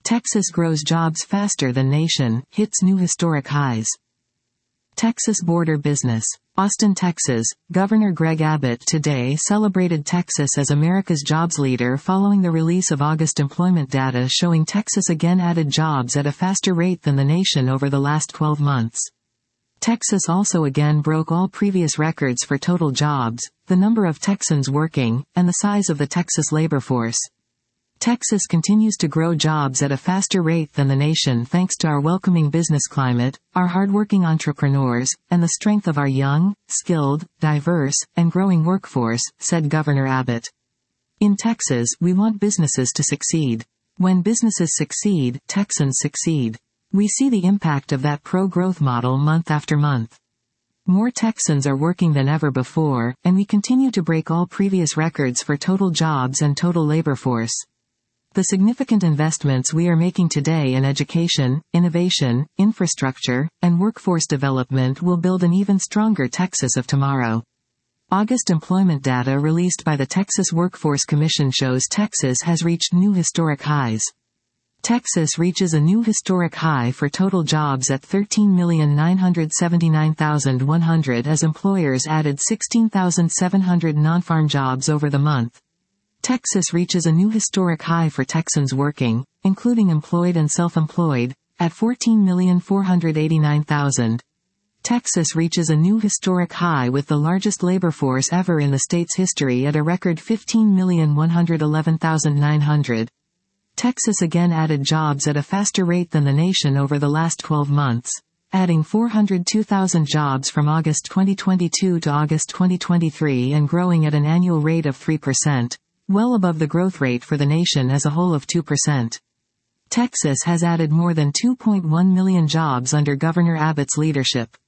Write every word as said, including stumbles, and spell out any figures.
Texas grows jobs faster than nation, hits new historic highs. Texas border business. Austin, Texas. Governor Greg Abbott today celebrated Texas as America's jobs leader following the release of August employment data showing Texas again added jobs at a faster rate than the nation over the last twelve months. Texas also again broke all previous records for total jobs, the number of Texans working, and the size of the Texas labor force. Texas continues to grow jobs at a faster rate than the nation thanks to our welcoming business climate, our hardworking entrepreneurs, and the strength of our young, skilled, diverse, and growing workforce, said Governor Abbott. In Texas, we want businesses to succeed. When businesses succeed, Texans succeed. We see the impact of that pro-growth model month after month. More Texans are working than ever before, and we continue to break all previous records for total jobs and total labor force. The significant investments we are making today in education, innovation, infrastructure, and workforce development will build an even stronger Texas of tomorrow. August employment data released by the Texas Workforce Commission shows Texas has reached new historic highs. Texas reaches a new historic high for total jobs at thirteen million nine hundred seventy-nine thousand one hundred as employers added sixteen thousand seven hundred non-farm jobs over the month. Texas reaches a new historic high for Texans working, including employed and self-employed, at fourteen million four hundred eighty-nine thousand. Texas reaches a new historic high with the largest labor force ever in the state's history at a record fifteen million one hundred eleven thousand nine hundred. Texas again added jobs at a faster rate than the nation over the last twelve months, adding four hundred two thousand jobs from August twenty twenty-two to August twenty twenty-three and growing at an annual rate of three percent. Well above the growth rate for the nation as a whole of two percent. Texas has added more than two point one million jobs under Governor Abbott's leadership.